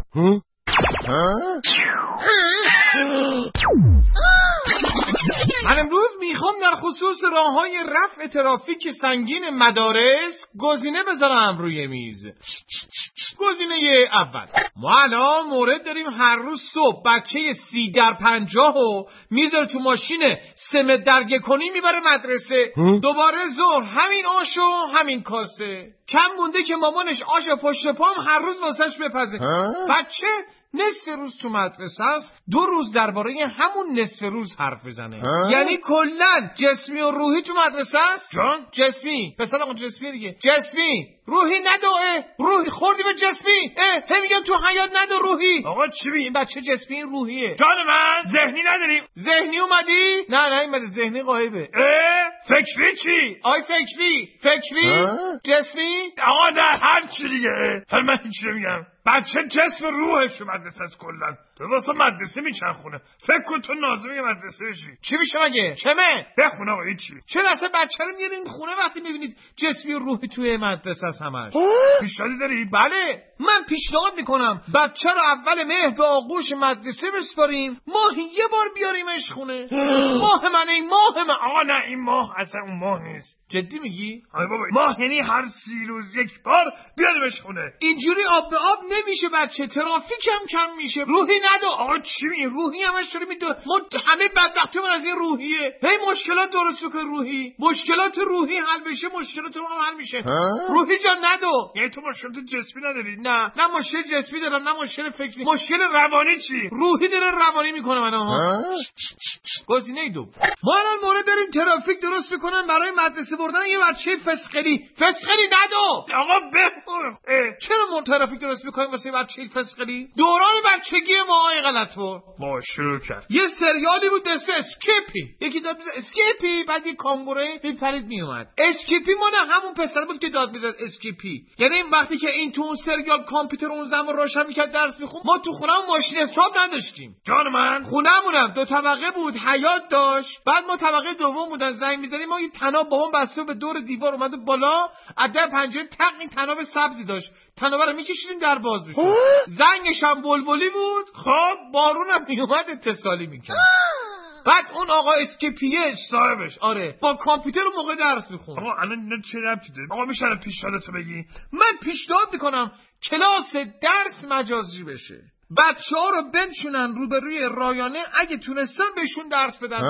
من امروز میخوام در خصوص راه‌های رفع ترافیک سنگین مدارس گزینه بذارم روی میز. گزینه اول، ما الان مورد داریم هر روز صبح بچه 30x50 رو میذاره تو ماشین 3 متر در 1.5 میبره مدرسه. دوباره ظهر همین آشو همین کاسه. کم مونده که مامانش آش پشت پام هر روز واسش بپزه. بچه نصف روز تو مدرسه است، 2 روز درباره همون نصف روز حرف بزنه. یعنی کلا جسمی و روحی تو مدرسه است. جان جسمی پسر آقا جسمی دیگه، جسمی روحی ندوه، روحی خوردی به جسمی. هم میگم تو حیات ندو روحی. آقا چی میگی؟ بچه جسمی روحیه. جان من ذهنی نداریم. ذهنی اومدی؟ نه اومده، ذهنی غایبه. فکری چی؟ آی فکری جسمی. آقا نه هر چی دیگه. من هیچ نمیگم. بچه جسم روحش مدرسه از کلن. تو واسه مدرسه میچرخونه. فکر کن تو نازم یه مدرسه بشی. چی میشه مگه؟ چمه؟ بخون آقا هیچی. چرا اصلا بچه رو میارین خونه وقتی میبینید جسمی و روحی توی مدرسه است همش؟ پیشنهادی داری؟ بله، من پیشنهاد میکنم بچه رو اول مهر به آغوش مدرسه بسپاریم، ماهی یه بار بیاریمش خونه. ماه من. آقا نه این ماه اصلا اون ماه نیست. جدی میگی؟ آره بابا ماه یعنی هر 30 روز یک بار بیاریمش خونه. اینجوری آب به آب نمیشه بچه، ترافیک هم کم میشه. روحی ندو. آقا چی میگی؟ روحی همش داره میدو. ما همه بدبختیمون از این روحیه. هی مشکلات درست بکن روحی. مشکلات روحی حل بشه مشکلات ما هم حل میشه. روحی جان ندو. یعنی تو مشکلات جسمی نداری؟ نه مشکل جسمی دارم، نه مشکل فکری. مشکل روانی چی؟ روحی داره روانی میکنه منو. گزینه دو، ما الان مورد داریم ترافیک درست میکنن برای مدرسه بردن یه بچه فسقلی ندو. آقا بخور. چرا ما ترافیک درست میکنیم واسه بچه فسقلی؟ دوران بچگی ما آقای غلط‌پور ما شروع کرد. یه سریالی بود دسته اسکیپی، یکی داد میزد اسکیپی، بعد یه کانگوروی میپرید میومد. اسکیپی ما نه همون پسر بود که داد میزد اسکیپی. یعنی وقتی که این تو اون سریال کامپیوتر اون زمان روشن میکرد درس میخوند، ما تو خونه‌مون ماشین حساب نداشتیم. جان من خونه‌مونم 2 طبقه بود، حیاط داشت. بعد ما طبقه دوم بودن، زنگ می‌زدیم ما یه طناب بابام بسته به دور دیوار اومده بالا، از در پنجره تق این طناب سبزی داشت. طنابه رو می‌کشیدیم در باز می‌شد. زنگش هم بلبلی بود. خب بارونم میومد اتصالی می‌کرد. بعد اون آقا اسکیپیه صاحبش با کامپیوتر اون موقع درس می‌خوند. آقا الان اینا چه ربطی داره؟ آقا میشه پیشنهادتو بگی؟ من پیشنهاد می‌کنم کلاس درس مجازی بشه. بچه‌ها رو بنشونن روبروی رایانه، اگه تونستن بهشون درس بدن.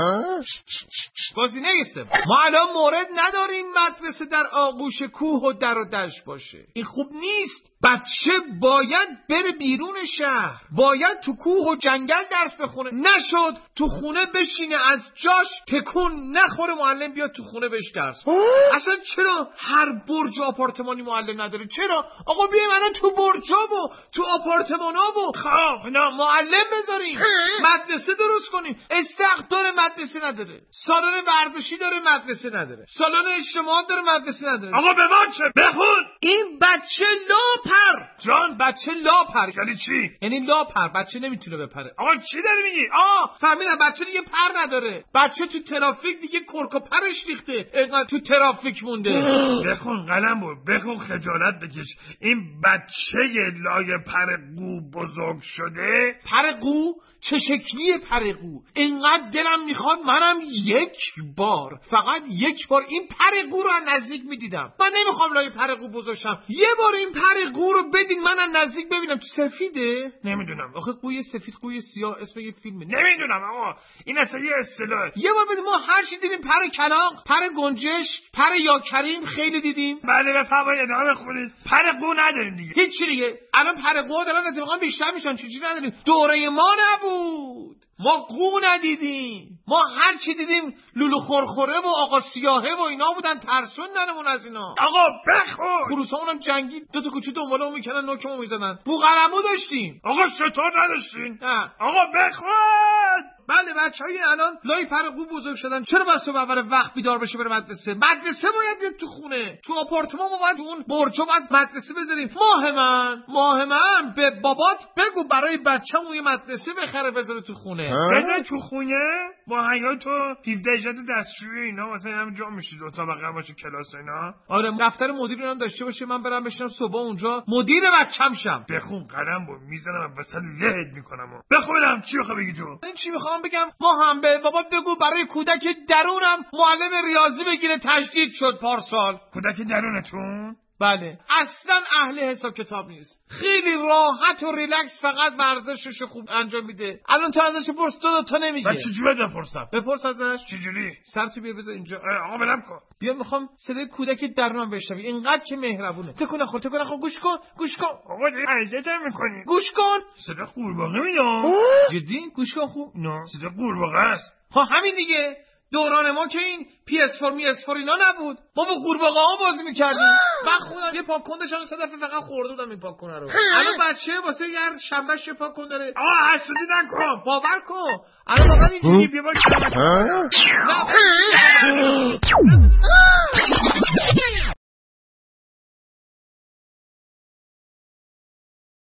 گزینه سوم، ما الان مورد نداریم مدرسه در آغوش کوه و در و دشت باشه. این خوب نیست. بچه باید بره بیرون شهر، باید تو کوه و جنگل درس بخونه. نشد تو خونه بشینه از جاش تکون نخوره، معلم بیاد تو خونه بهش درس. اصلا چرا هر برج و آپارتمانی معلم نداره؟ چرا آقا بیایم الان تو برجا و تو آپارتمانا و نه معلم بذاریم، مدرسه درست کنیم. استقدار مدرسه نداره، سالن ورزشی داره مدرسه نداره، سالن اجتماعات داره مدرسه نداره. آقا به من چه؟ بخون. این بچه لاپر. جان بچه لاپر یعنی چی؟ یعنی لاپر، بچه نمیتونه بپره. آقا چی داری میگی؟ فهمیدم، بچه دیگه پر نداره. بچه تو ترافیک دیگه کرک و پرش ریخته، اینقدر تو ترافیک مونده. بخون قلم بود، بخون خجالت بکش. این بچه لای پر قو بزرگ شده. پر قو؟ چه شکلیه پر قو؟ اینقدر دلم میخواد منم فقط یک بار این پر قو رو از نزدیک میدیدم. من نمیخوام لای پر قو بزرگ شم، یه بار این پر قو رو بدین من از نزدیک ببینم. تو سفیده؟ نمیدونم. آخه قوی سفید قوی سیاه اسم یه فیلمه. نمیدونم آقا، این اصلا یه اصطلاحه. یه بار بدین، ما هر چی دیدیم، پر کلاغ، پر گنجش، پر یا کریم خیلی دیدیم. بله بفرمایید ادامه بخونید. پر قو نداریم دیگه. هیچ دیگه. الان پر قو دارن اتفاقا بیشتر میشن. چیزی نداریم. دوره ما نبود، ما قو ندیدیم. ما هر چی دیدیم لولو خورخوره و آقا سیاهه و اینا بودن، ترسوندنمون از اینا. آقا بخور. خروسامونم جنگی 2 تا کوچه دنبالمون میکنن، نوکمون میزدن. بوقلمو داشتیم. آقا شطور نداشتین؟ نه. آقا بخور. بله بچهای الان لای پر قو بزرگ شدن، چرا باید صبح اول وقت بیدار بشه بره مدرسه؟ مدرسه باید بیاد تو خونه، تو آپارتمان ما باید اون برجو باید مدرسه بذاریم. ماه من به بابات بگو برای بچه‌مون یه مدرسه بخره بذاره تو خونه. بذاره تو خونه با حیاط و 17 اجازه دستشویی اینا واسه هم جا میشه، دو تا بقیه باشه کلاس اینا. آره دفتر مدیر هم داشته باشه، من برم بشینم صبح اونجا مدیر بچه‌م شم. بخون قلم رو میزنم وسط لهت میکنم. بخونم چی میخوای بگی تو؟ این چی میخوام بگم؟ ما هم به بابا بگو برای کودک درونم معلم ریاضی بگیره، تجدید شد پارسال. کودک درونتون؟ بله اصلا اهل حساب کتاب نیست، خیلی راحت و ریلکس فقط ورزشش خوب انجام میده. الان تو ازش پرس دو تا نمیگه. من چجوری بپرسم؟ بپرس ازش. چجوری؟ سرتو بیا بذار اینجا. آقا برم کن. بیا میخوام صدای کودک درونم بشنوی، اینقدر که مهربونه. تکون نخور گوش کن. آقا اذیتم میکنی. گوش کن. صدا قورباغه میاد. جدی گوش کن خوب. نه صدا قورباغه است. ها همین دیگه، دوران ما که این PS4 اینا نبود، ما با قورباغه ها بازی میکردیم. من خودم یه پاک کنده شان صدفه فقط خورده بودم این پاک کنه رو. الان بچه واسه یه شنبهش یه پاک کنده داره. حسودی نکن، باور کن. الان واقعا اینجوری بیا